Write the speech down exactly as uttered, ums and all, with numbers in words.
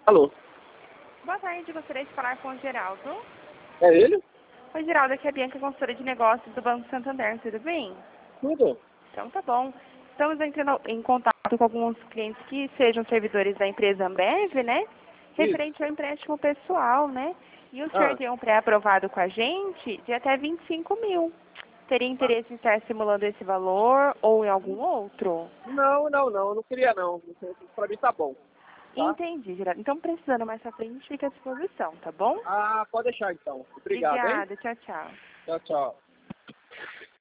Alô? Boa tarde, gostaria de falar com o Geraldo. É ele? Oi, Geraldo, aqui é a Bianca, consultora de negócios do Banco Santander, tudo bem? Tudo? Então tá bom. Estamos entrando em contato com alguns clientes que sejam servidores da empresa Ambev, né? Isso. Referente ao empréstimo pessoal, né? E o senhor Ah, tem um pré-aprovado com a gente de até vinte e cinco mil. Teria interesse em estar simulando esse valor ou em algum outro? não, não, não, não queria não. Pra mim tá bom, tá? Entendi, Geraldo. Então, precisando mais pra frente, fica à disposição, tá bom? Ah, pode deixar então. Obrigado, hein? Obrigada, tchau, tchau. Tchau, tchau.